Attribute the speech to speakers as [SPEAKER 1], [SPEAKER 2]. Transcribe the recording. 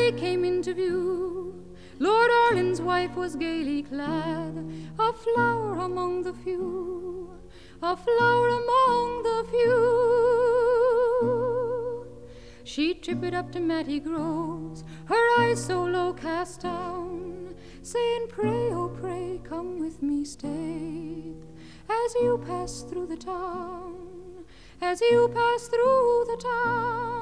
[SPEAKER 1] they came into view, Lord Orleans' wife was gaily clad, a flower among the few, a flower among the few. She tripped up to Mattie Groves, her eyes so low cast down, saying, "Pray, oh pray, come with me, stay, as you pass through the town, as you pass through the town."